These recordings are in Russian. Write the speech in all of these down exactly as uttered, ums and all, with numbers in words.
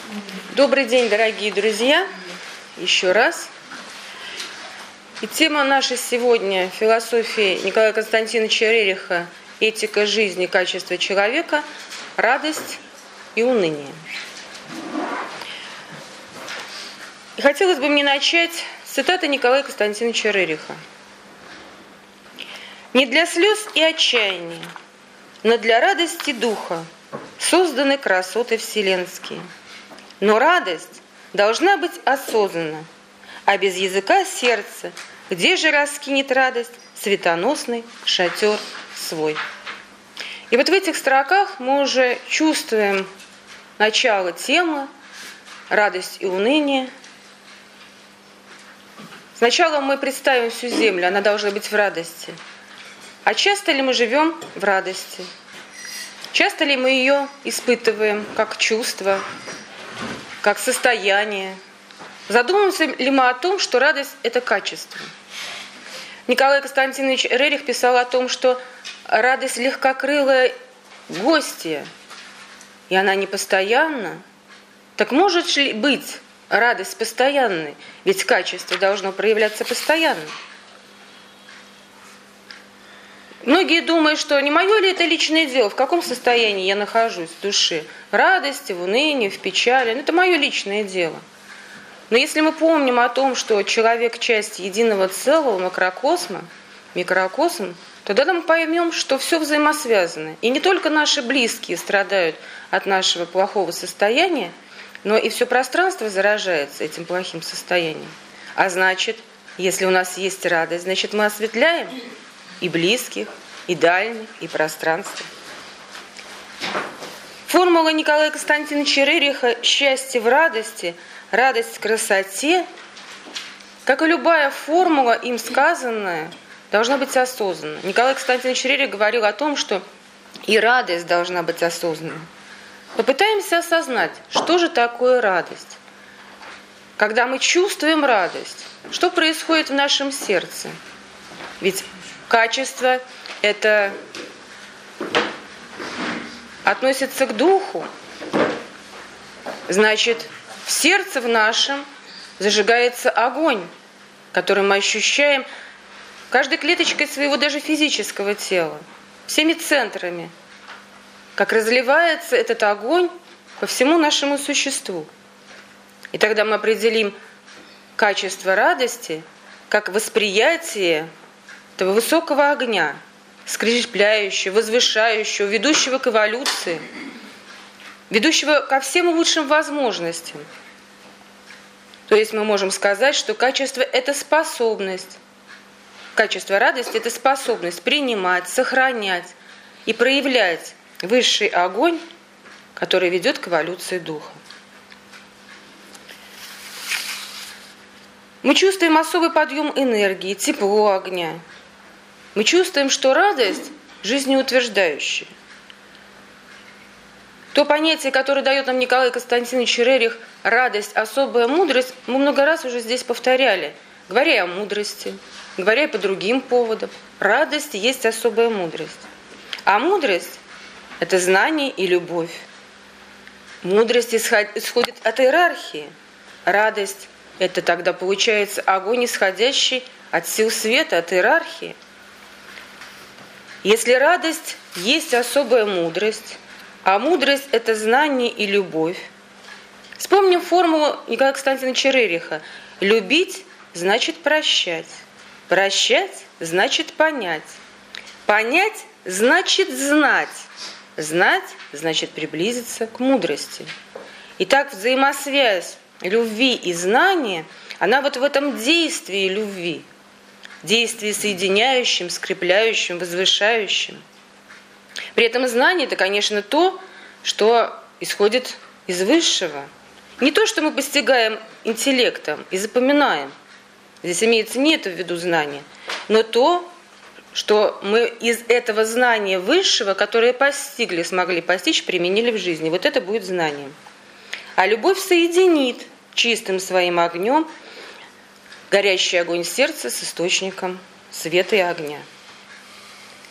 Добрый день, дорогие друзья, еще раз. И тема наша сегодня – философия Николая Константиновича Рериха «Этика жизни, качество человека, радость и уныние». И хотелось бы мне начать с цитаты Николая Константиновича Рериха. «Не для слез и отчаяния, но для радости духа созданы красоты вселенские. Но радость должна быть осознанна, а без языка сердца, где же раскинет радость светоносный шатер свой». И вот в этих строках мы уже чувствуем начало темы «Радость и уныние». Сначала мы представим всю землю, она должна быть в радости. А часто ли мы живем в радости? Часто ли мы ее испытываем как чувство, как состояние? Задумываемся ли мы о том, что радость – это качество? Николай Константинович Рерих писал о том, что радость легкокрылая гостья, и она непостоянна. Так может ли быть радость постоянной? Ведь качество должно проявляться постоянно. Многие думают, что не мое ли это личное дело, в каком состоянии я нахожусь в душе, в радости, в унынии, в печали. Ну, это мое личное дело. Но если мы помним о том, что человек – часть единого целого, макрокосма, микрокосм, тогда мы поймем, что все взаимосвязано. И не только наши близкие страдают от нашего плохого состояния, но и все пространство заражается этим плохим состоянием. А значит, если у нас есть радость, значит, мы осветляем и близких, и дальних, и пространство. Формула Николая Константиновича Рериха «Счастье в радости», «Радость в красоте», как и любая формула, им сказанная, должна быть осознанна. Николай Константинович Рерих говорил о том, что и радость должна быть осознанна. Попытаемся осознать, что же такое радость. Когда мы чувствуем радость, что происходит в нашем сердце? Ведь качество – это относится к духу. Значит, в сердце в нашем зажигается огонь, который мы ощущаем каждой клеточкой своего даже физического тела, всеми центрами, как разливается этот огонь по всему нашему существу. И тогда мы определим качество радости как восприятие этого высокого огня, скрепляющего, возвышающего, ведущего к эволюции, ведущего ко всем лучшим возможностям. То есть мы можем сказать, что качество – это способность. Качество радости – это способность принимать, сохранять и проявлять высший огонь, который ведет к эволюции духа. Мы чувствуем особый подъем энергии, тепло огня. Мы чувствуем, что радость жизнеутверждающая. То понятие, которое дает нам Николай Константинович Рерих, радость, особая мудрость, мы много раз уже здесь повторяли, говоря о мудрости, говоря по другим поводам. Радость есть особая мудрость. А мудрость – это знание и любовь. Мудрость исходит от иерархии. Радость – это тогда получается огонь, исходящий от сил света, от иерархии. Если радость есть особая мудрость, а мудрость – это знание и любовь. Вспомним формулу Николая Константиновича Рериха. Любить – значит прощать. Прощать – значит понять. Понять – значит знать. Знать – значит приблизиться к мудрости. Итак, взаимосвязь любви и знания, она вот в этом действии любви. Действие соединяющим, скрепляющим, возвышающим. При этом знание – это, конечно, то, что исходит из высшего. Не то, что мы постигаем интеллектом и запоминаем. Здесь имеется не это в виду знание, но то, что мы из этого знания высшего, которое постигли, смогли постичь, применили в жизни. Вот это будет знанием. А любовь соединит чистым своим огнем горящий огонь сердца с источником света и огня.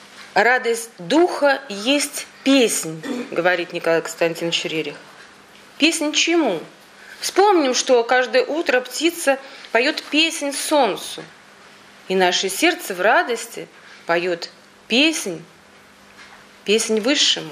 Радость духа есть песнь, говорит Николай Константинович Рерих. Песнь чему? Вспомним, что каждое утро птица поет песнь солнцу, и наше сердце в радости поет песнь, песнь высшему.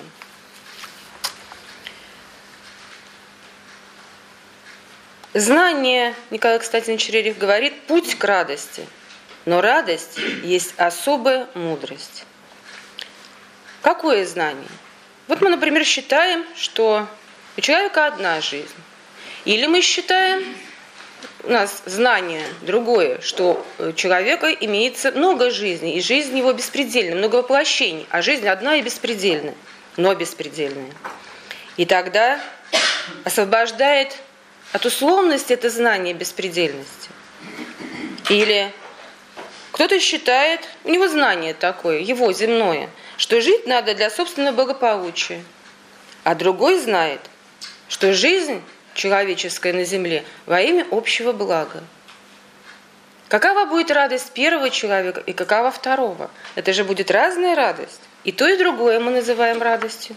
Знание, Николай Константинович Рерих говорит, путь к радости, но радость есть особая мудрость. Какое знание? Вот мы, например, считаем, что у человека одна жизнь. Или мы считаем, у нас знание другое, что у человека имеется много жизней, и жизнь его беспредельна, много воплощений, а жизнь одна и беспредельная, но беспредельная. И тогда освобождает от условности это знание беспредельности. Или кто-то считает, у него знание такое, его земное, что жить надо для собственного благополучия, а другой знает, что жизнь человеческая на земле во имя общего блага. Какова будет радость первого человека и какова второго? Это же будет разная радость. И то, и другое мы называем радостью.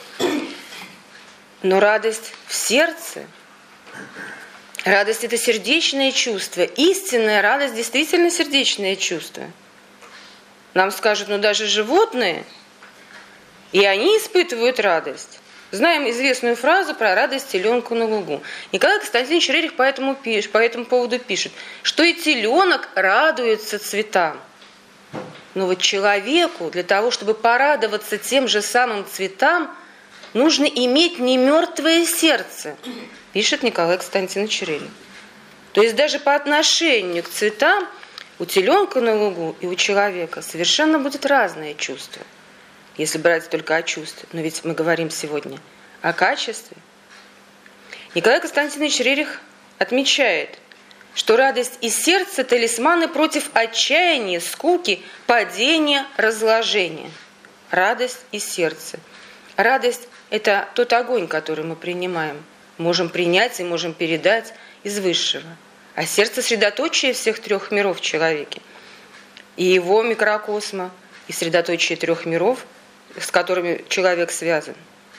Но радость в сердце. Радость – это сердечное чувство. Истинная радость действительно сердечное чувство. Нам скажут, ну даже животные, и они испытывают радость. Знаем известную фразу про радость теленку на лугу. Николай Константинович Рерих по этому, пишет, по этому поводу пишет, что и теленок радуется цветам. Но вот человеку для того, чтобы порадоваться тем же самым цветам, нужно иметь не мертвое сердце, пишет Николай Константинович Рерих. То есть даже по отношению к цветам у теленка на лугу и у человека совершенно будет разное чувство. Если брать только о чувстве, но ведь мы говорим сегодня о качестве. Николай Константинович Рерих отмечает, что радость и сердце – талисманы против отчаяния, скуки, падения, разложения. Радость и сердце. Радость – это тот огонь, который мы принимаем, можем принять и можем передать из высшего. А сердце – средоточие всех трех миров в человеке. И его микрокосма, и средоточие трех миров, с которыми человек связан.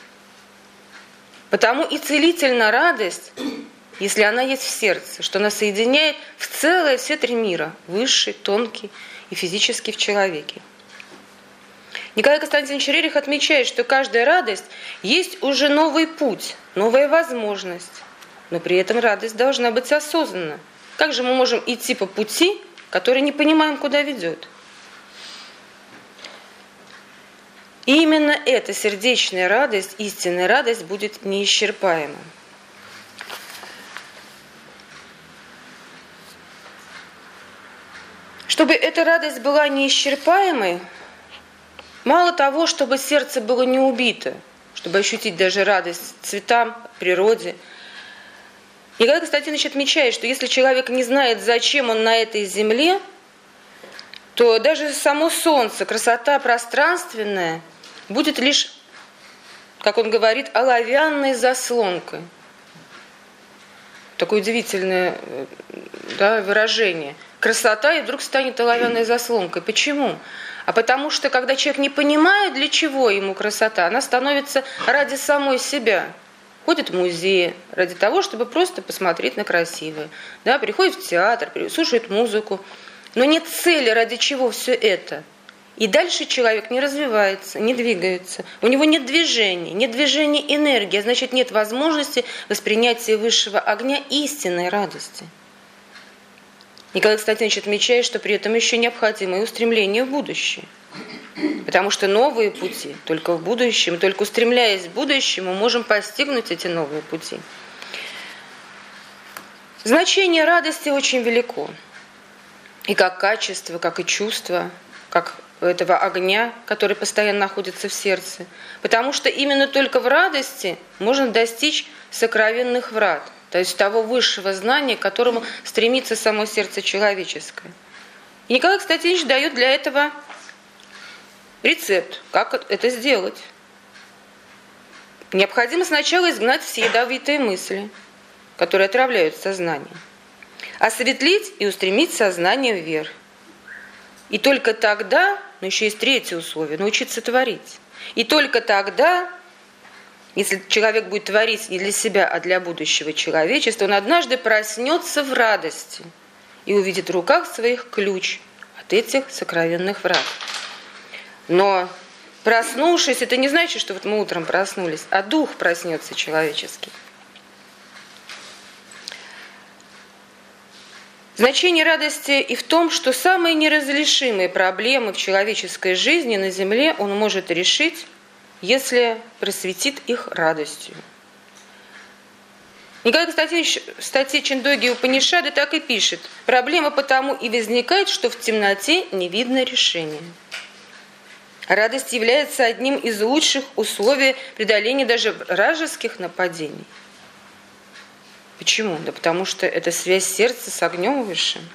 Потому и целительна радость, если она есть в сердце, что она соединяет в целое все три мира, высший, тонкий и физический в человеке. Николай Константинович Рерих отмечает, что каждая радость есть уже новый путь, новая возможность, но при этом радость должна быть осознанна. Как же мы можем идти по пути, который не понимаем, куда ведет? И именно эта сердечная радость, истинная радость будет неисчерпаема. Чтобы эта радость была неисчерпаемой, мало того, чтобы сердце было не убито, чтобы ощутить даже радость цветам, природе. Николай Константинович отмечает, что если человек не знает, зачем он на этой земле, то даже само солнце, красота пространственная, будет лишь, как он говорит, оловянной заслонкой. Такое удивительное, да, выражение. Красота и вдруг станет оловянной заслонкой. Почему? А потому что, когда человек не понимает, для чего ему красота, она становится ради самой себя. Ходит в музей ради того, чтобы просто посмотреть на красивое. Да, приходит в театр, слушает музыку. Но нет цели, ради чего все это. И дальше человек не развивается, не двигается. У него нет движения, нет движения энергии, а значит нет возможности воспринятия высшего огня истинной радости. Николай Константинович отмечает, что при этом еще необходимо и устремление в будущее. Потому что новые пути, только в будущем, только устремляясь в будущее, мы можем постигнуть эти новые пути. Значение радости очень велико. И как качество, как и чувство, как этого огня, который постоянно находится в сердце. Потому что именно только в радости можно достичь сокровенных врат, то есть того высшего знания, к которому стремится само сердце человеческое. И Николай Константинович дает для этого рецепт, как это сделать. Необходимо сначала изгнать все ядовитые мысли, которые отравляют сознание, осветлить и устремить сознание вверх. И только тогда, но еще есть третье условие, научиться творить. И только тогда если человек будет творить не для себя, а для будущего человечества, он однажды проснется в радости и увидит в руках своих ключ от этих сокровенных врат. Но проснувшись, это не значит, что вот мы утром проснулись, а дух проснется человеческий. Значение радости и в том, что самые неразрешимые проблемы в человеческой жизни на земле он может решить, если просветит их радостью. Николай Константинович в статье Чиндоги Упанишады так и пишет: «Проблема потому и возникает, что в темноте не видно решения». Радость является одним из лучших условий преодоления даже вражеских нападений. Почему? Да потому что это связь сердца с огнем высшим.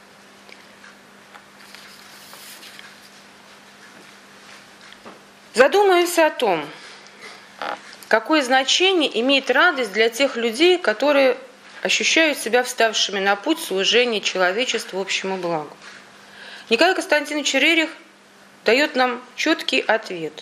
Задумаемся о том, какое значение имеет радость для тех людей, которые ощущают себя вставшими на путь служения человечеству общему благу. Николай Константинович Рерих дает нам четкий ответ.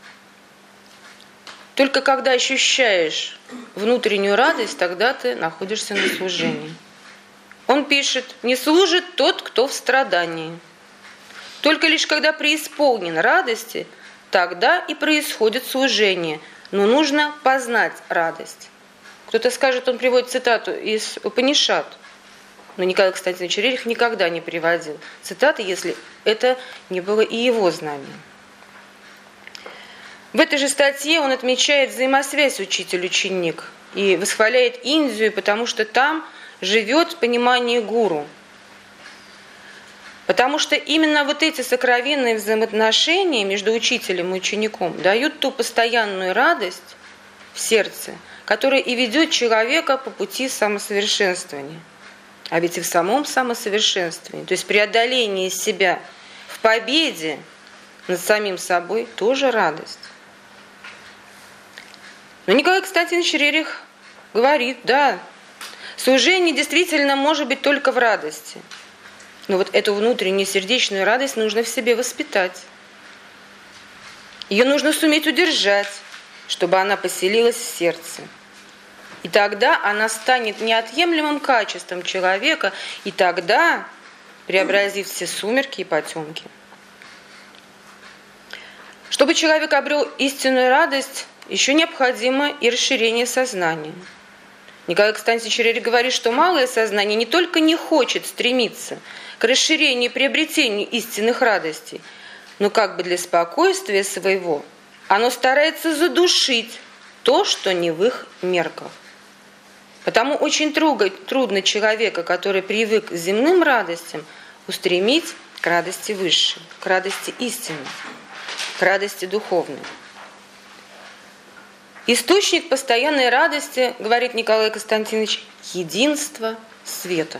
Только когда ощущаешь внутреннюю радость, тогда ты находишься на служении. Он пишет: «Не служит тот, кто в страдании. Только лишь когда преисполнен радости, тогда и происходит служение, но нужно познать радость». Кто-то скажет, он приводит цитату из Упанишад, но Николай Константинович Рерих никогда не приводил цитаты, если это не было и его знанием. В этой же статье он отмечает взаимосвязь учитель-ученик и восхваляет Индию, потому что там живет понимание гуру. Потому что именно вот эти сокровенные взаимоотношения между учителем и учеником дают ту постоянную радость в сердце, которая и ведет человека по пути самосовершенствования. А ведь и в самом самосовершенствовании, то есть преодолении себя в победе над самим собой, тоже радость. Но Николай Константинович Рерих говорит: да, служение действительно может быть только в радости. Но вот эту внутреннюю сердечную радость нужно в себе воспитать. Ее нужно суметь удержать, чтобы она поселилась в сердце. И тогда она станет неотъемлемым качеством человека, и тогда преобразит все сумерки и потемки. Чтобы человек обрел истинную радость, еще необходимо и расширение сознания. Николай Константинович Рерих говорит, что малое сознание не только не хочет стремиться к расширению и приобретению истинных радостей, но как бы для спокойствия своего оно старается задушить то, что не в их мерках. Потому очень трудно человека, который привык к земным радостям, устремить к радости высшей, к радости истинной, к радости духовной. Источник постоянной радости, говорит Николай Константинович, единство света.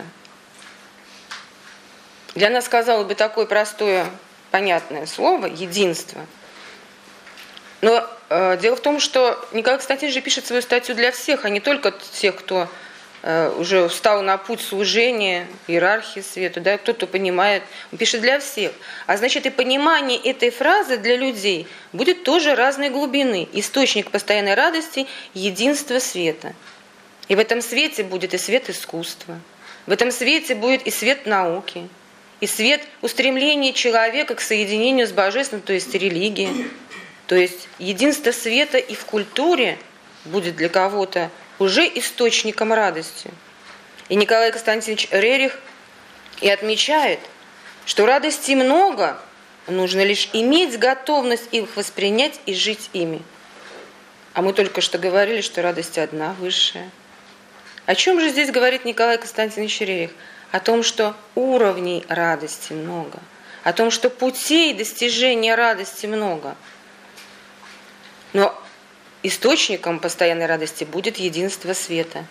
Для нас, казалось бы, такое простое, понятное слово единство. Но э, дело в том, что Николай Константинович же пишет свою статью для всех, а не только тех, кто э, уже встал на путь служения, иерархии света, да, кто-то понимает. Он пишет для всех. А значит, и понимание этой фразы для людей будет тоже разной глубины. Источник постоянной радости – единство света. И в этом свете будет и свет искусства, в этом свете будет и свет науки, и свет устремления человека к соединению с Божественным, то есть религии. То есть единство света и в культуре будет для кого-то уже источником радости. И Николай Константинович Рерих и отмечает, что радости много, нужно лишь иметь готовность их воспринять и жить ими. А мы только что говорили, что радость одна, высшая. О чем же здесь говорит Николай Константинович Рерих? О том, что уровней радости много, о том, что путей достижения радости много. Но источником постоянной радости будет единство света.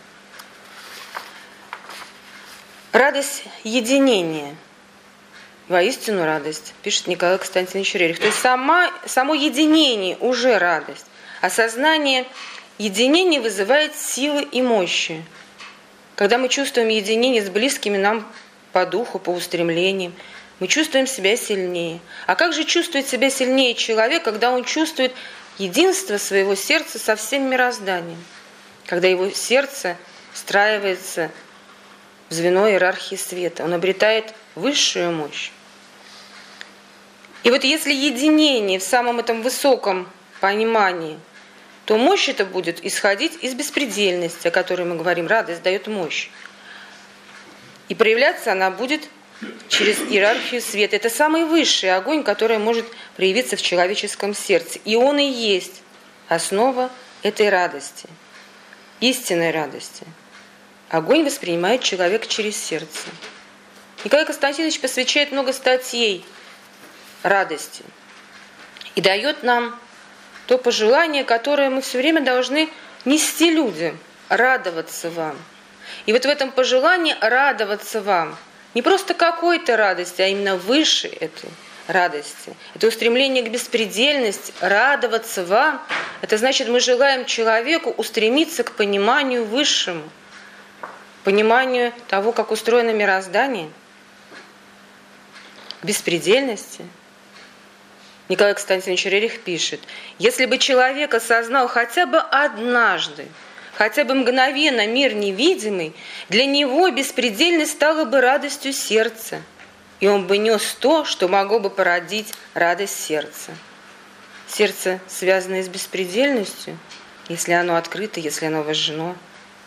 Радость единения. Воистину радость, пишет Николай Константинович Рерих. То есть сама, само единение уже радость. Осознание единения вызывает силы и мощи. Когда мы чувствуем единение с близкими нам по духу, по устремлениям, мы чувствуем себя сильнее. А как же чувствует себя сильнее человек, когда он чувствует единство своего сердца со всем мирозданием, когда его сердце встраивается в звено иерархии света, он обретает высшую мощь. И вот если единение в самом этом высоком понимании, то мощь это будет исходить из беспредельности, о которой мы говорим. Радость дает мощь. И проявляться она будет через иерархию света. Это самый высший огонь, который может проявиться в человеческом сердце. И он и есть основа этой радости, истинной радости. Огонь воспринимает человек через сердце. Николай Константинович посвящает много статей радости и дает нам то пожелание, которое мы все время должны нести людям: радоваться вам. И вот в этом пожелании радоваться вам не просто какой-то радости, а именно выше этой радости. Это устремление к беспредельности, радоваться вам. Это значит, мы желаем человеку устремиться к пониманию высшему, пониманию того, как устроено мироздание, беспредельности. Николай Константинович Рерих пишет: если бы человек осознал хотя бы однажды, хотя бы мгновенно мир невидимый, для него беспредельность стала бы радостью сердца, и он бы нес то, что могло бы породить радость сердца. Сердце, связанное с беспредельностью, если оно открыто, если оно вожжено.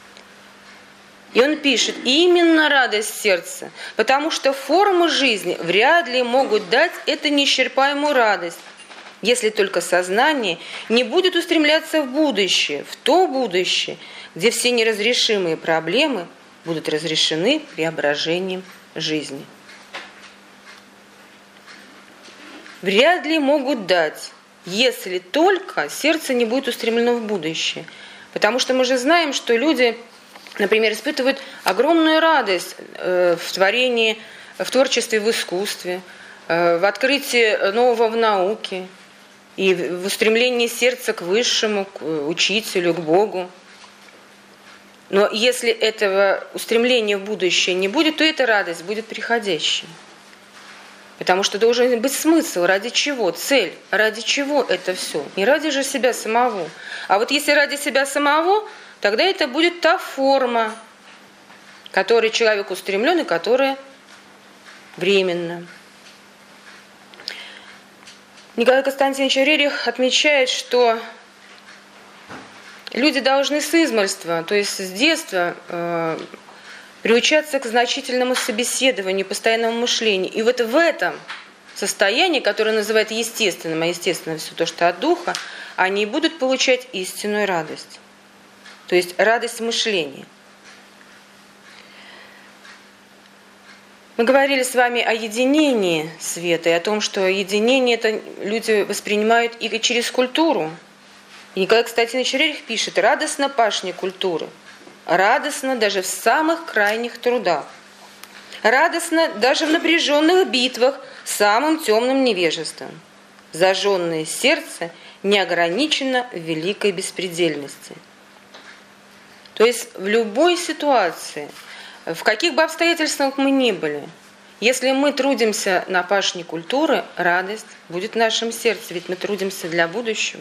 И он пишет: именно радость сердца, потому что формы жизни вряд ли могут дать эту неисчерпаемую радость, если только сознание не будет устремляться в будущее, в то будущее, где все неразрешимые проблемы будут разрешены преображением жизни. Вряд ли могут дать, если только сердце не будет устремлено в будущее. Потому что мы же знаем, что люди, например, испытывают огромную радость в творении, в творчестве, в искусстве, в открытии нового в науке и в устремлении сердца к высшему, к учителю, к Богу. Но если этого устремления в будущее не будет, то эта радость будет приходящей. Потому что должен быть смысл, ради чего, цель, ради чего это все. Не ради же себя самого. А вот если ради себя самого, тогда это будет та форма, к которой человек устремлен и которая временна. Николай Константинович Рерих отмечает, что люди должны с измольства, то есть с детства, э, приучаться к значительному собеседованию, постоянному мышлению. И вот в этом состоянии, которое называют естественным, а естественно все то, что от духа, они будут получать истинную радость. То есть радость мышления. Мы говорили с вами о единении света и о том, что единение это люди воспринимают и через культуру. И Николай Константинович Рерих пишет: радостно пашня культуры, радостно даже в самых крайних трудах, радостно даже в напряженных битвах с самым темным невежеством. Зажженное сердце не ограничено в великой беспредельности. То есть в любой ситуации, в каких бы обстоятельствах мы ни были, если мы трудимся на пашне культуры, радость будет в нашем сердце, ведь мы трудимся для будущего.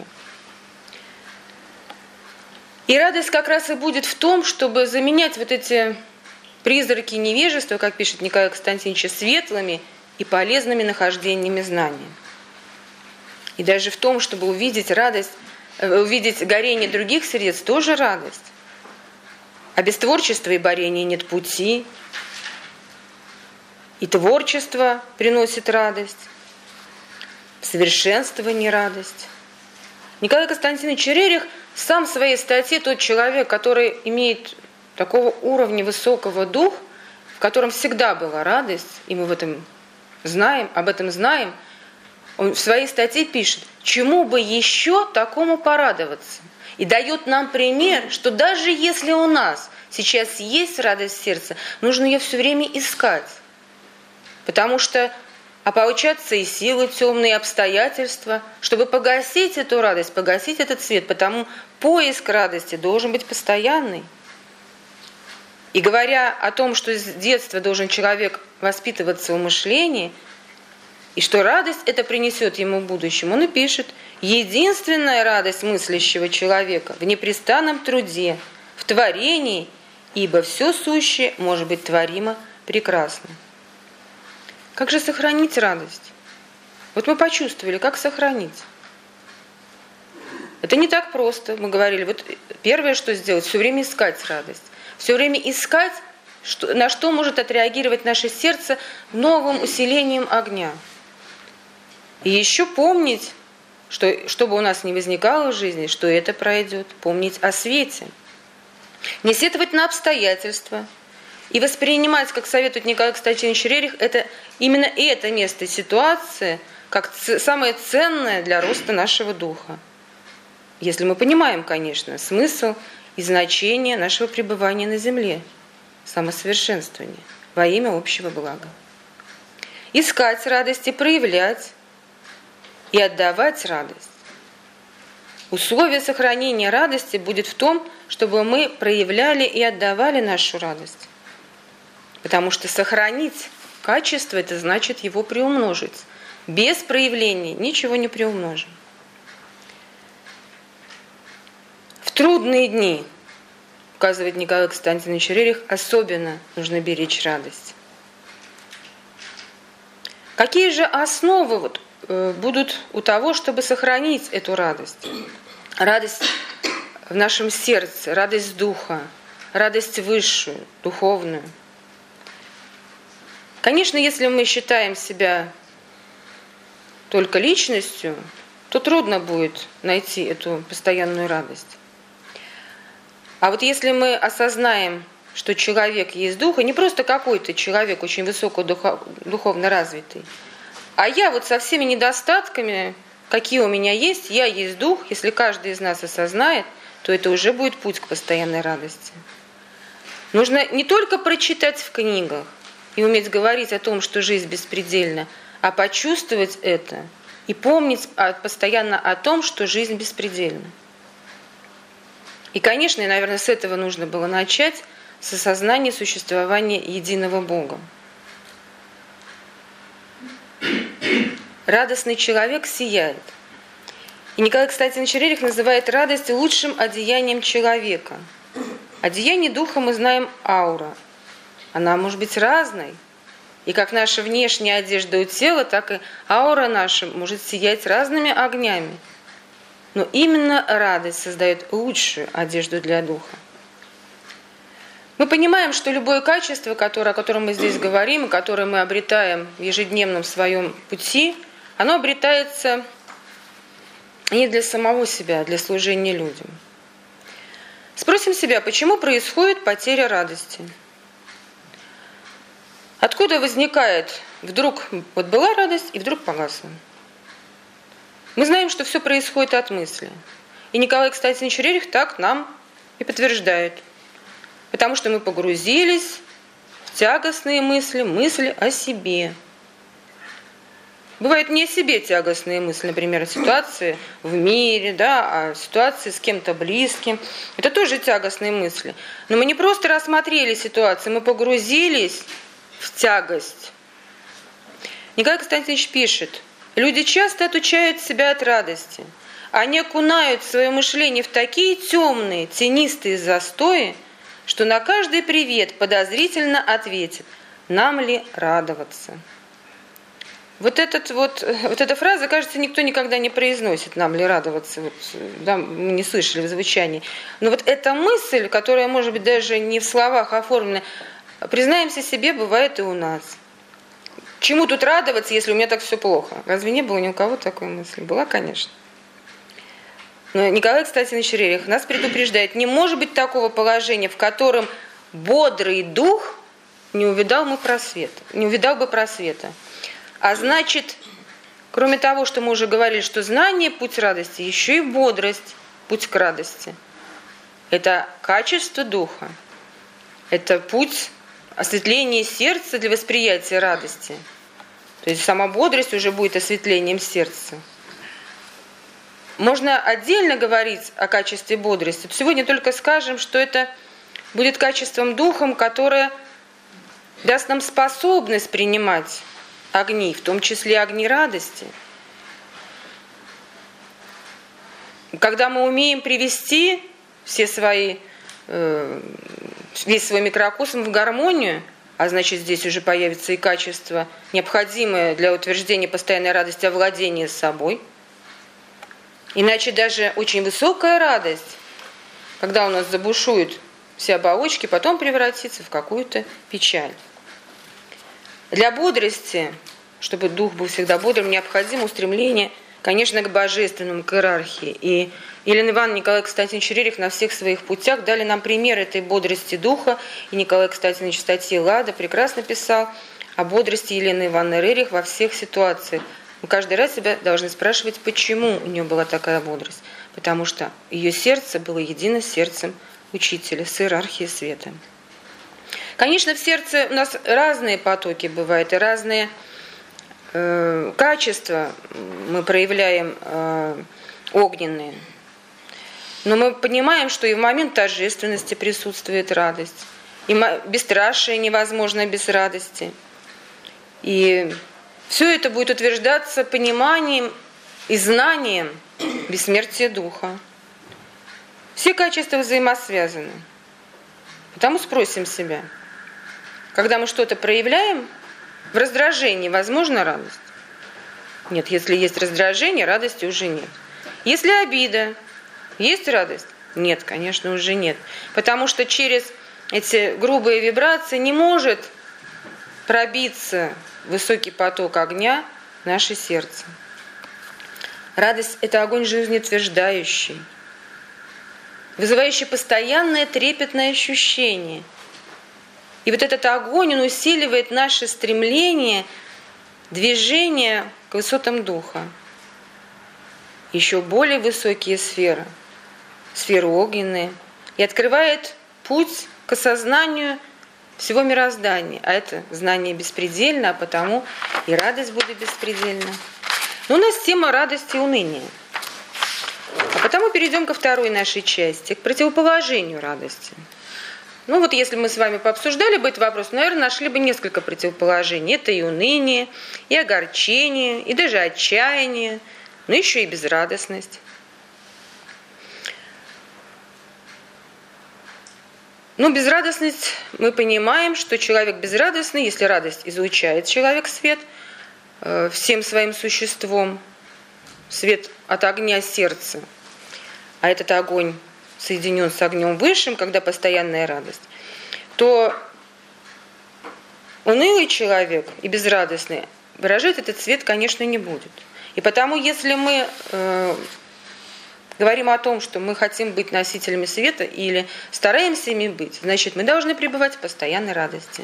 И радость как раз и будет в том, чтобы заменять вот эти призраки невежества, как пишет Николай Константинович, светлыми и полезными нахождениями знания. И даже в том, чтобы увидеть радость, увидеть горение других сердец, тоже радость. А без творчества и борения нет пути. И творчество приносит радость, в совершенствовании радость. Николай Константинович Рерих сам в своей статье тот человек, который имеет такого уровня высокого духа, в котором всегда была радость, и мы в этом знаем, об этом знаем, он в своей статье пишет: чему бы еще такому порадоваться? И дает нам пример, что даже если у нас сейчас есть радость в сердце, нужно ее все время искать. Потому что ополчатся и силы темные, и обстоятельства, чтобы погасить эту радость, погасить этот свет. Потому поиск радости должен быть постоянный. И говоря о том, что с детства должен человек воспитываться в мышлении, и что радость это принесет ему в будущем. Он и пишет: единственная радость мыслящего человека в непрестанном труде, в творении, ибо все сущее может быть творимо прекрасно. Как же сохранить радость? Вот мы почувствовали, как сохранить. Это не так просто. Мы говорили, вот первое, что сделать, все время искать радость. Все время искать, что, на что может отреагировать наше сердце новым усилением огня. И еще помнить, что, чтобы у нас не возникало в жизни, что это пройдет. Помнить о свете. Не сетовать на обстоятельства. И воспринимать, как советует Николай Константинович Рерих, это, именно это место, ситуация, как ц- самое ценное для роста нашего духа. Если мы понимаем, конечно, смысл и значение нашего пребывания на земле, самосовершенствование во имя общего блага. Искать радость и проявлять, и отдавать радость. Условие сохранения радости будет в том, чтобы мы проявляли и отдавали нашу радость. Потому что сохранить качество – это значит его приумножить. Без проявления ничего не приумножим. В трудные дни, указывает Николай Константинович Рерих, особенно нужно беречь радость. Какие же основы вот, э, будут у того, чтобы сохранить эту радость? Радость в нашем сердце, радость духа, радость высшую, духовную. Конечно, если мы считаем себя только личностью, то трудно будет найти эту постоянную радость. А вот если мы осознаем, что человек есть дух, и не просто какой-то человек очень высоко духовно развитый, а я вот со всеми недостатками, какие у меня есть, я есть дух, если каждый из нас осознает, то это уже будет путь к постоянной радости. Нужно не только прочитать в книгах и уметь говорить о том, что жизнь беспредельна, а почувствовать это и помнить постоянно о том, что жизнь беспредельна. И, конечно, и, наверное, с этого нужно было начать, с осознания существования единого Бога. Радостный человек сияет. И Николай Константинович Рерих называет радость лучшим одеянием человека. Одеяние духа мы знаем аура. Она может быть разной. И как наша внешняя одежда у тела, так и аура наша может сиять разными огнями. Но именно радость создает лучшую одежду для духа. Мы понимаем, что любое качество, которое, о котором мы здесь говорим, и которое мы обретаем в ежедневном своем пути, оно обретается не для самого себя, а для служения людям. Спросим себя, почему происходит потеря радости? Откуда возникает вдруг, вот была радость, и вдруг погасла? Мы знаем, что все происходит от мысли. И Николай Константинович Рерих так нам и подтверждает. Потому что мы погрузились в тягостные мысли, мысли о себе. Бывают не о себе тягостные мысли, например, о ситуации в мире, да, о ситуации с кем-то близким. Это тоже тягостные мысли. Но мы не просто рассмотрели ситуацию, мы погрузились в тягость. Николай Константинович пишет: люди часто отучают себя от радости. Они окунают свое мышление в такие темные, тенистые застои, что на каждый привет подозрительно ответит: нам ли радоваться? Вот, этот вот, вот эта фраза, кажется, никто никогда не произносит, нам ли радоваться, вот, да, мы не слышали в звучании. Но вот эта мысль, которая, может быть, даже не в словах оформлена, признаемся себе, бывает и у нас. Чему тут радоваться, если у меня так все плохо? Разве не было ни у кого такой мысли? Была, конечно. Но Николай Константинович Рерих нас предупреждает: не может быть такого положения, в котором бодрый дух не увидал, мы просвета, не увидал бы просвета. А значит, кроме того, что мы уже говорили, что знание – путь радости, еще и бодрость – путь к радости. Это качество духа. Это путь осветления сердца для восприятия радости. То есть сама бодрость уже будет осветлением сердца. Можно отдельно говорить о качестве бодрости. Сегодня только скажем, что это будет качеством духом, которое даст нам способность принимать огни, в том числе огни радости. Когда мы умеем привести все свои, э, весь свой микрокосм в гармонию, а значит, здесь уже появится и качество, необходимое для утверждения постоянной радости овладения собой. Иначе даже очень высокая радость, когда у нас забушуют все оболочки, потом превратится в какую-то печаль. Для бодрости, чтобы дух был всегда бодрым, необходимо устремление, конечно, к божественному, к иерархии. И Елена Ивановна и Николай Константинович Рерих на всех своих путях дали нам пример этой бодрости духа. И Николай Константинович в статье «Лада» прекрасно писал о бодрости Елены Ивановны Рерих во всех ситуациях. Мы каждый раз себя должны спрашивать, почему у нее была такая бодрость. Потому что ее сердце было едино с сердцем учителя, с иерархией света. Конечно, в сердце у нас разные потоки бывают, и разные э, качества мы проявляем э, огненные. Но мы понимаем, что и в момент торжественности присутствует радость. И бесстрашие невозможно без радости. И все это будет утверждаться пониманием и знанием бессмертия духа. Все качества взаимосвязаны. Потому спросим себя, когда мы что-то проявляем, в раздражении возможна радость? Нет, если есть раздражение, радости уже нет. Если обида, есть радость? Нет, конечно, уже нет. Потому что через эти грубые вибрации не может пробиться высокий поток огня в наше сердце. Радость – это огонь жизнеутверждающий, вызывающий постоянное трепетное ощущение. И вот этот огонь, он усиливает наше стремление, движение к высотам духа. Еще более высокие сферы, сферы огненные, и открывает путь к осознанию всего мироздания. А это знание беспредельно, а потому и радость будет беспредельна. Но у нас тема радости и уныния. А потому перейдем ко второй нашей части, к противоположению радости. Ну вот если мы с вами пообсуждали бы этот вопрос, наверное, нашли бы несколько противоположений. Это и уныние, и огорчение, и даже отчаяние, но еще и безрадостность. Ну, безрадостность, мы понимаем, что человек безрадостный, если радость излучает человек свет э, всем своим существом, свет от огня сердца, а этот огонь соединен с огнем высшим, когда постоянная радость, то унылый человек и безрадостный выражать этот свет, конечно, не будет. И потому, если мы э, говорим о том, что мы хотим быть носителями света или стараемся ими быть, значит, мы должны пребывать в постоянной радости.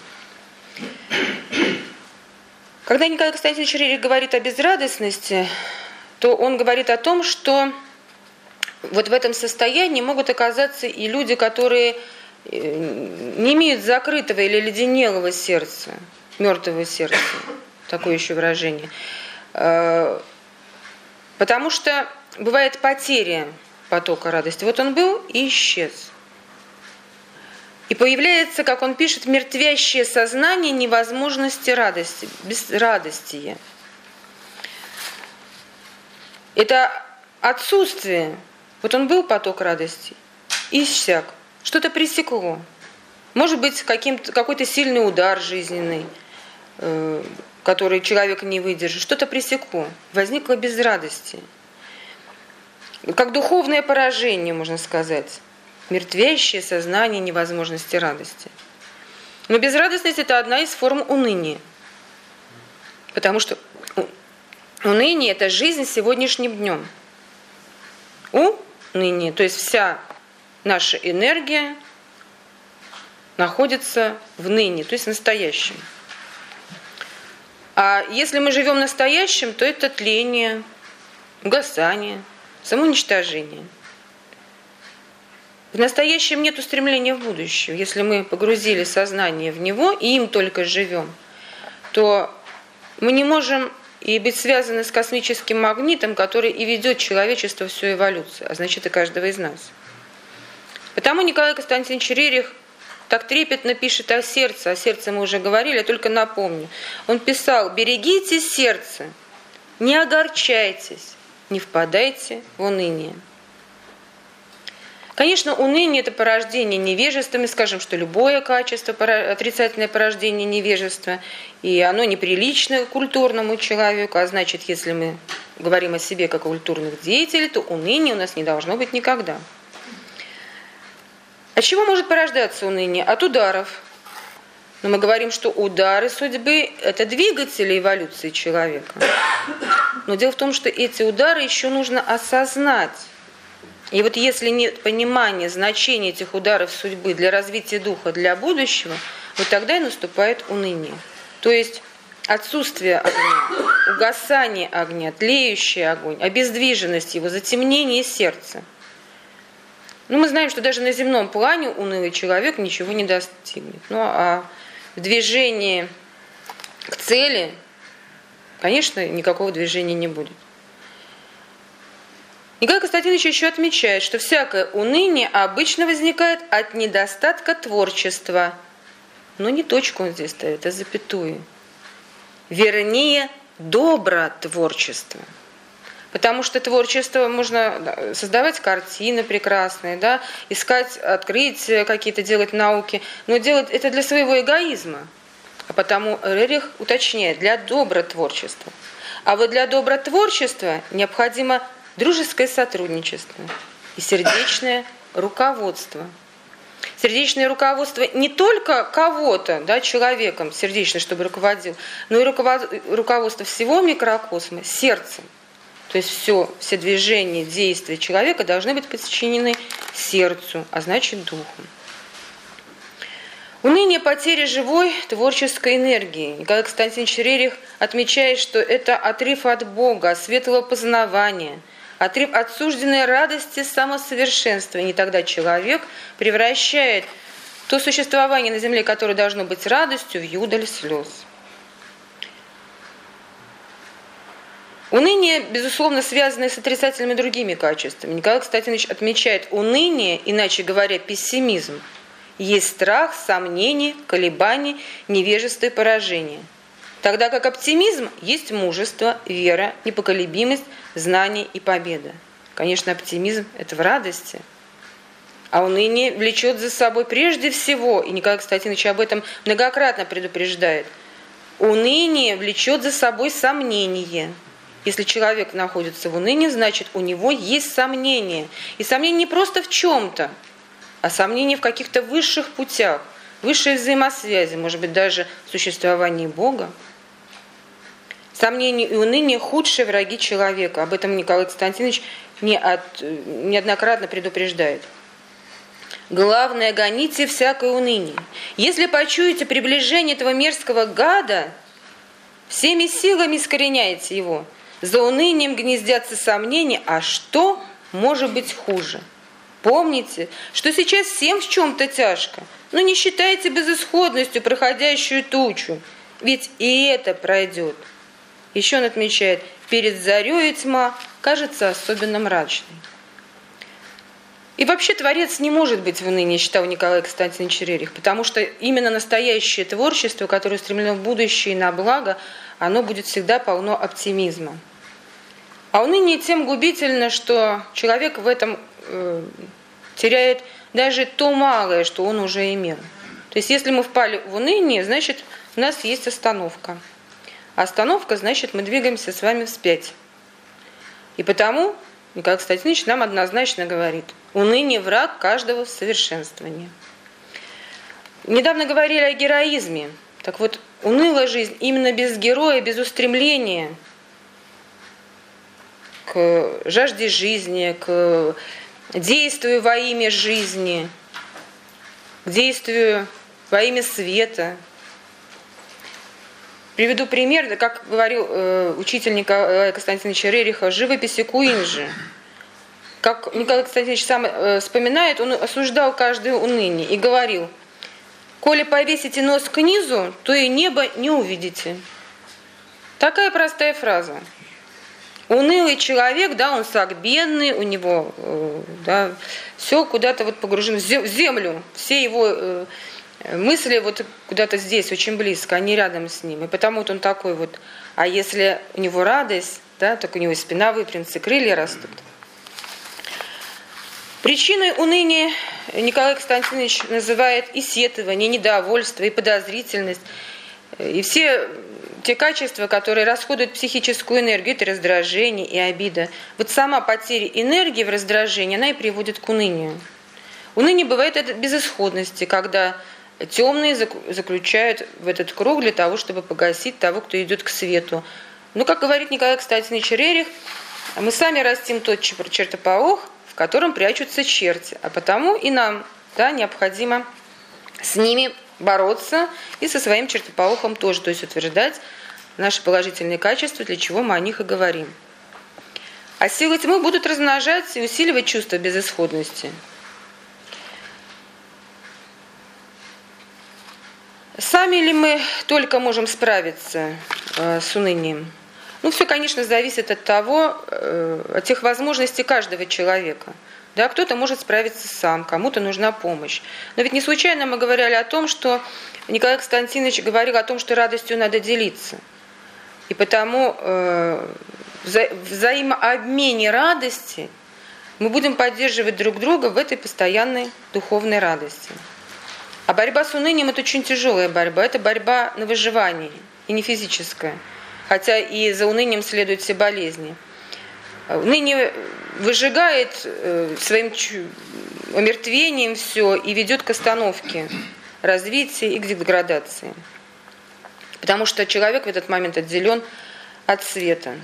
Когда Николай Константинович Рерих говорит о безрадостности, то он говорит о том, что вот в этом состоянии могут оказаться и люди, которые не имеют закрытого или леденелого сердца, мертвого сердца, такое еще выражение. Потому что бывает потеря потока радости. Вот он был и исчез. И появляется, как он пишет, мертвящее сознание невозможности радости, безрадостия. Это отсутствие. Вот он был поток радости, и иссяк. Что-то пресекло. Может быть, каким-то, какой-то сильный удар жизненный, э, который человек не выдержит. Что-то пресекло. Возникло безрадостие. Как духовное поражение, можно сказать. Мертвящее сознание невозможности радости. Но безрадостность – это одна из форм уныния. Потому что уныние – это жизнь сегодняшним днем. Уныние, то есть вся наша энергия находится в ныне, то есть в настоящем. А если мы живем настоящим, то это тление, угасание, самоуничтожение. В настоящем нет устремления в будущее. Если мы погрузили сознание в него и им только живем, то мы не можем и быть связаны с космическим магнитом, который и ведет человечество всю эволюцию, а значит и каждого из нас. Потому Николай Константинович Рерих так трепетно пишет о сердце. О сердце мы уже говорили, я только напомню. Он писал: «Берегите сердце, не огорчайтесь, не впадайте в уныние». Конечно, уныние – это порождение невежества. Мы скажем, что любое качество – отрицательное порождение невежества, и оно неприлично культурному человеку. А значит, если мы говорим о себе как о культурных деятелях, то уныние у нас не должно быть никогда. От чего может порождаться уныние? От ударов. Но мы говорим, что удары судьбы – это двигатели эволюции человека. Но дело в том, что эти удары еще нужно осознать. И вот если нет понимания значения этих ударов судьбы для развития духа, для будущего, вот тогда и наступает уныние. То есть отсутствие огня, угасание огня, тлеющий огонь, обездвиженность его, затемнение сердца. Ну, мы знаем, что даже на земном плане унылый человек ничего не достигнет. Ну, а в движении к цели, конечно, никакого движения не будет. Николай Константинович еще отмечает, что всякое уныние обычно возникает от недостатка творчества. Но не точку он здесь ставит, а запятую. Вернее, добротворчество. Потому что творчество можно создавать картины прекрасные, да, искать открытия какие-то, делать науки, но делать это для своего эгоизма. А потому Рерих уточняет, для добротворчества. А вот для добротворчества необходимо дружеское сотрудничество и сердечное руководство. Сердечное руководство не только кого-то, да, человеком сердечно, чтобы руководил, но и руководство всего микрокосма сердцем. То есть все, все движения, действия человека должны быть подчинены сердцу, а значит духу. Уныние – потеря живой творческой энергии. Николай Константинович Рерих отмечает, что это отрыв от Бога, светлого познавания, отрыв от сужденной радости самосовершенствования. И тогда человек превращает то существование на земле, которое должно быть радостью, в юдоль слез. Уныние, безусловно, связано с отрицательными другими качествами. Николай Константинович отмечает, уныние, иначе говоря, пессимизм, есть страх, сомнение, колебание, невежество и поражение. Тогда как оптимизм есть мужество, вера, непоколебимость, знание и победа. Конечно, оптимизм – это в радости. А уныние влечет за собой прежде всего, и Николай Константинович об этом многократно предупреждает, уныние влечет за собой сомнение. Если человек находится в унынии, значит, у него есть сомнение. И сомнение не просто в чем-то, а сомнение в каких-то высших путях, высшей взаимосвязи, может быть, даже в существовании Бога. Сомнение и уныние – худшие враги человека. Об этом Николай Константинович не от, неоднократно предупреждает. Главное, гоните всякое уныние. Если почуете приближение этого мерзкого гада, всеми силами искореняйте его. За унынием гнездятся сомнения, а что может быть хуже? Помните, что сейчас всем в чем-то тяжко, но не считайте безысходностью проходящую тучу, ведь и это пройдет. Еще он отмечает, перед зарею тьма кажется особенно мрачной. И вообще Творец не может быть в унынии, считал Николай Константинович Рерих, потому что именно настоящее творчество, которое устремлено в будущее и на благо, оно будет всегда полно оптимизма. А уныние тем губительно, что человек в этом э, теряет даже то малое, что он уже имел. То есть если мы впали в уныние, значит у нас есть остановка. А остановка, значит, мы двигаемся с вами вспять. И потому Николай Константинович нам однозначно говорит, уныние – враг каждого совершенствования. Недавно говорили о героизме. Так вот, унылая жизнь именно без героя, без устремления к жажде жизни, к действию во имя жизни, к действию во имя света. Приведу пример, как говорил э, учитель Николая Константиновича Рериха, живописи Куинджи. Как Николай Константинович сам э, вспоминает, он осуждал каждое уныние и говорил, «Коли повесите нос к низу, то и небо не увидите». Такая простая фраза. Унылый человек, да, он сагбенный, у него, э, да, все куда-то вот погружено в землю, все его э, мысли вот куда-то здесь, очень близко, они рядом с ним. И потому вот он такой вот. А если у него радость, да, так у него и спина выпрямится, и крылья растут. Причиной уныния Николай Константинович называет и сетование, и недовольство, и подозрительность, и все те качества, которые расходуют психическую энергию, это раздражение и обида. Вот сама потеря энергии в раздражении, она и приводит к унынию. Уныние бывает от безысходности, когда темные заключают в этот круг для того, чтобы погасить того, кто идет к свету. Но, как говорит Николай Константинович Рерих, мы сами растим тот чертополох, в котором прячутся черти, а потому и нам, да, необходимо с ними бороться и со своим чертополохом тоже, то есть утверждать наши положительные качества, для чего мы о них и говорим. А силы тьмы будут размножать и усиливать чувство безысходности. Сами ли мы только можем справиться э, с унынием? Ну, все, конечно, зависит от того, э, от тех возможностей каждого человека. Да, кто-то может справиться сам, кому-то нужна помощь. Но ведь не случайно мы говорили о том, что Николай Константинович говорил о том, что радостью надо делиться. И потому э, вза в взаимообмене радости мы будем поддерживать друг друга в этой постоянной духовной радости. А борьба с унынием – это очень тяжелая борьба. Это борьба на выживание, и не физическая. Хотя и за унынием следуют все болезни. Уныние выжигает своим омертвением все и ведет к остановке развития и к деградации. Потому что человек в этот момент отделен от света.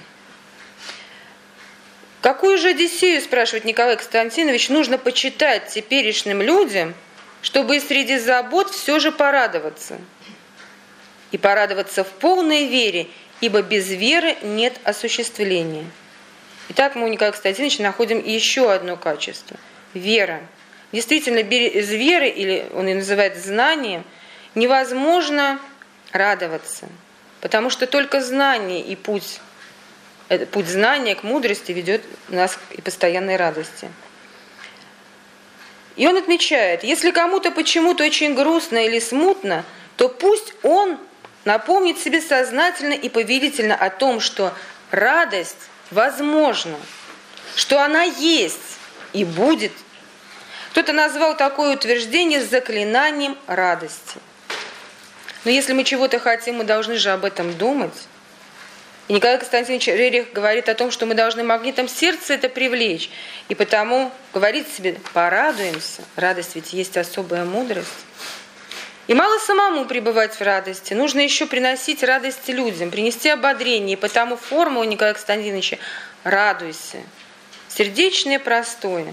Какую же Одиссею, спрашивает Николай Константинович, нужно почитать теперешним людям, чтобы и среди забот все же порадоваться? И порадоваться в полной вере, ибо без веры нет осуществления. Итак, мы у Николая Константиновича находим еще одно качество – вера. Действительно, без веры, или он ее называет знанием, невозможно радоваться, потому что только знание и путь, путь знания к мудрости ведет нас к постоянной радости. И он отмечает, если кому-то почему-то очень грустно или смутно, то пусть он напомнит себе сознательно и повелительно о том, что радость возможна, что она есть и будет. Кто-то назвал такое утверждение заклинанием радости. Но если мы чего-то хотим, мы должны же об этом думать. И Николай Константинович Рерих говорит о том, что мы должны магнитом сердца это привлечь. И потому говорит себе, порадуемся. Радость ведь есть особая мудрость. И мало самому пребывать в радости, нужно еще приносить радость людям, принести ободрение. И потому форма у Николая Константиновича «радуйся». Сердечное, простое.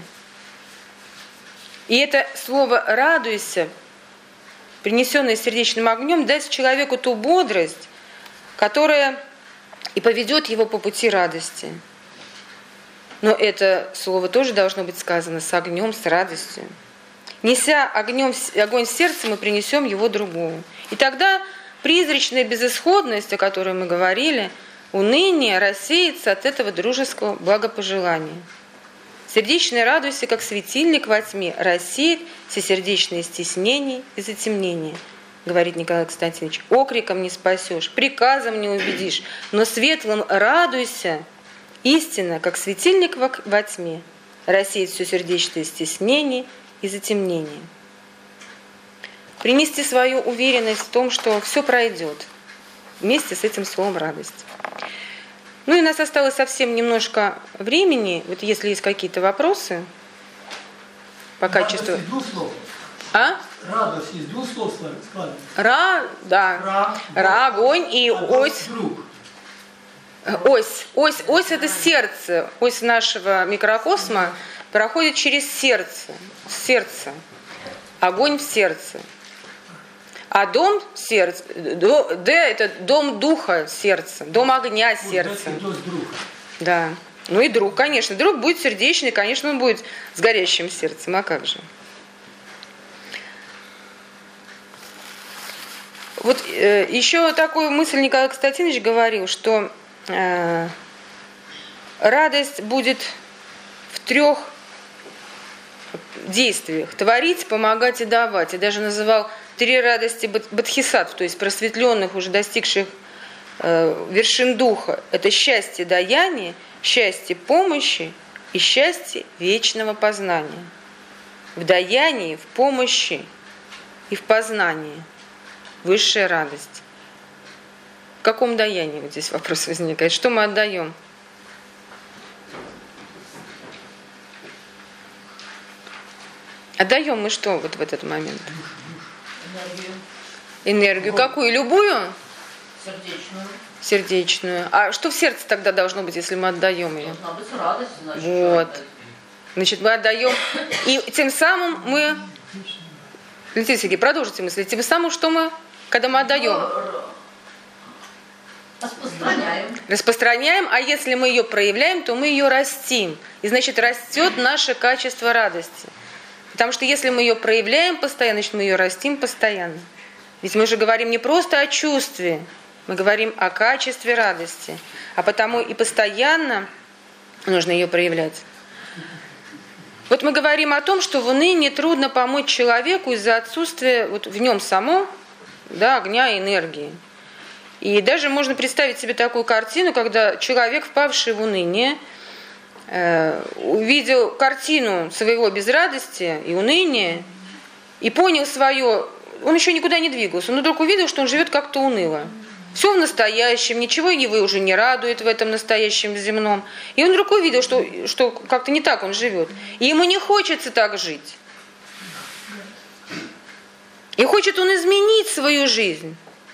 И это слово «радуйся», принесенное сердечным огнем, даст человеку ту бодрость, которая и поведет его по пути радости. Но это слово тоже должно быть сказано с огнем, с радостью. Неся огнем, огонь в сердце, мы принесем его другому. И тогда призрачная безысходность, о которой мы говорили, уныние рассеется от этого дружеского благопожелания. Сердечная радуйся, как светильник во тьме, рассеет всесердечные стеснения и затемнения, говорит Николай Константинович. Окриком не спасешь, приказом не убедишь, но светлым радуйся, истинно, как светильник во тьме, рассеет все сердечные стеснения и затемнение. Принести свою уверенность в том, что все пройдет, вместе с этим словом радость. Ну и у нас осталось совсем немножко времени. Вот если есть какие-то вопросы по качеству. Радость из двух слов. А? Радость из двух слов складывается. Ра, да. Ра, Ра, огонь и а ось. Друг. Ось. Ось. Ось это сердце. Ось нашего микрокосма проходит через сердце. Сердце. Огонь в сердце. А дом сердца, Д это дом духа сердца, дом огня сердца. Да. Ну и друг, конечно. Друг будет сердечный, конечно, он будет с горящим сердцем. А как же? Вот э, еще такую мысль Николай Константинович говорил, что э, радость будет в трех действиях: творить, помогать и давать. И даже называл три радости бодхисаттв, то есть просветленных, уже достигших э, вершин духа. Это счастье даяния, счастье помощи и счастье вечного познания. В даянии, в помощи и в познании высшая радость. В каком даянии вот здесь вопрос возникает? Что мы отдаем? Отдаем мы что вот в этот момент? Энергию. Энергию какую? Любую? Сердечную. Сердечную. А что в сердце тогда должно быть, если мы отдаем ее? Должна быть радость, значит. Вот. отдать. Значит, мы отдаем. И тем самым мы... Летит Сергей, продолжите мысли. Тем самым, что мы, когда мы отдаем? Р- Распространяем. Распространяем, а если мы ее проявляем, то мы ее растим. И значит, растет наше качество радости. Потому что если мы ее проявляем постоянно, значит, мы ее растим постоянно. Ведь мы же говорим не просто о чувстве, мы говорим о качестве радости. А потому и постоянно нужно ее проявлять. Вот мы говорим о том, что в унынии трудно помочь человеку из-за отсутствия вот в нем самом, да, огня и энергии. И даже можно представить себе такую картину, когда человек, впавший в уныние, э, увидел картину своего безрадости и уныния, и понял свое, он еще никуда не двигался, он вдруг увидел, что он живет как-то уныло. Все в настоящем, ничего его уже не радует в этом настоящем земном. И он вдруг увидел, что, что как-то не так он живет. И ему не хочется так жить. И хочет он изменить свою жизнь.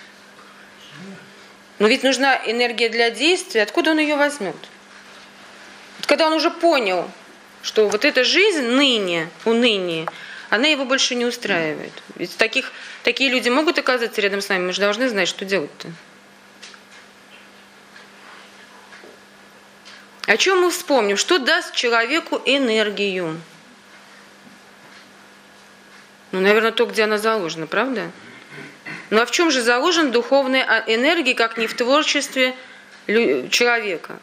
Но ведь нужна энергия для действия. Откуда он ее возьмет? Вот когда он уже понял, что вот эта жизнь ныне, уныние, она его больше не устраивает. Ведь таких, такие люди могут оказаться рядом с нами, мы же должны знать, что делать-то. О чем мы вспомним? Что даст человеку энергию? Ну, наверное, то, где она заложена, правда? Ну, а в чем же заложена духовная энергия, как не в творчестве человека?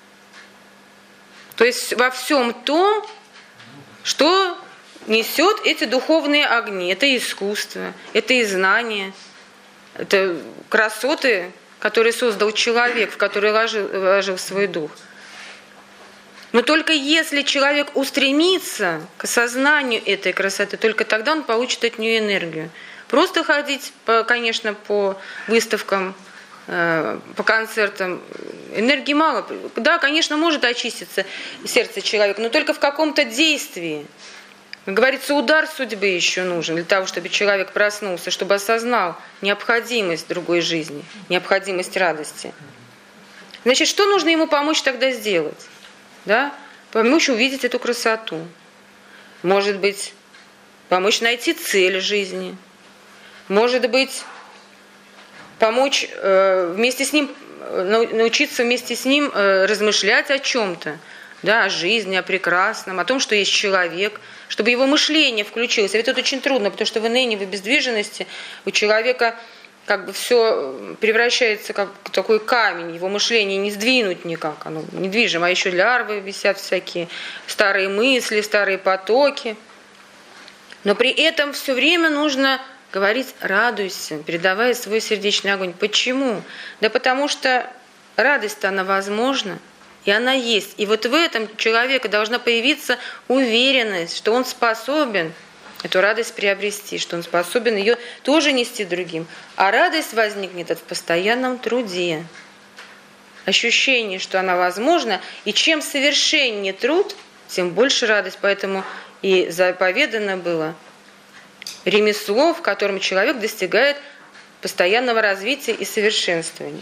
То есть во всем том, что несет эти духовные огни. Это и искусство, это и знание, это красоты, которые создал человек, в которые вложил, вложил свой дух. Но только если человек устремится к осознанию этой красоты, только тогда он получит от нее энергию. Просто ходить, по, конечно, по выставкам, э, по концертам, энергии мало. Да, конечно, может очиститься сердце человека, но только в каком-то действии. Как говорится, удар судьбы еще нужен для того, чтобы человек проснулся, чтобы осознал необходимость другой жизни, необходимость радости. Значит, что нужно ему помочь тогда сделать? Да? Помочь увидеть эту красоту. Может быть, помочь найти цель жизни. Может быть, помочь э, вместе с ним, научиться вместе с ним э, размышлять о чем-то, да, о жизни, о прекрасном, о том, что есть человек, чтобы его мышление включилось. А ведь это очень трудно, потому что в инении, в бездвиженности у человека как бы все превращается как в такой камень, его мышление не сдвинуть никак, оно недвижимо, а еще лярвы висят всякие, старые мысли, старые потоки. Но при этом все время нужно говорить «радуйся», передавая свой сердечный огонь. Почему? Да потому что радость-то она возможна, и она есть. И вот в этом у человека должна появиться уверенность, что он способен эту радость приобрести, что он способен ее тоже нести другим. А радость возникнет в постоянном труде. Ощущение, что она возможна, и чем совершеннее труд, тем больше радость. Поэтому и заповедано было ремесло, в котором человек достигает постоянного развития и совершенствования.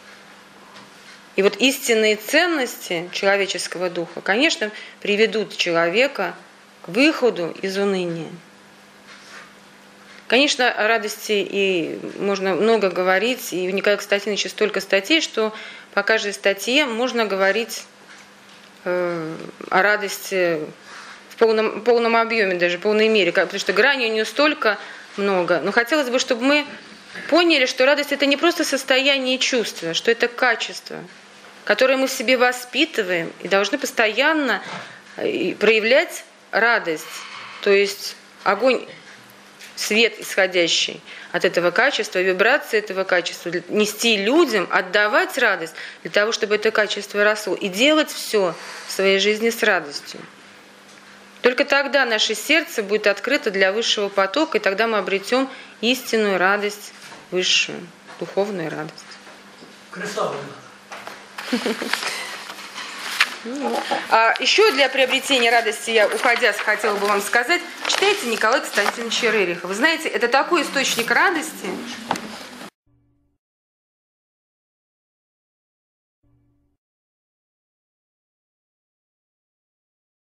И вот истинные ценности человеческого духа, конечно, приведут человека к выходу из уныния. Конечно, о радости и можно много говорить, и у Николая Константиновича столько статей, что по каждой статье можно говорить э, о радости в полном, полном объеме, даже в полной мере, потому что граней у нее столько много. Но хотелось бы, чтобы мы поняли, что радость – это не просто состояние чувства, что это качество, которое мы в себе воспитываем и должны постоянно проявлять радость. То есть огонь свет, исходящий от этого качества, вибрации этого качества, нести людям, отдавать радость для того, чтобы это качество росло, и делать все в своей жизни с радостью. Только тогда наше сердце будет открыто для высшего потока, и тогда мы обретем истинную радость, высшую, духовную радость. Красава надо. А еще для приобретения радости я, уходя, хотела бы вам сказать, читайте Николая Константиновича Рериха. Вы знаете, это такой источник радости,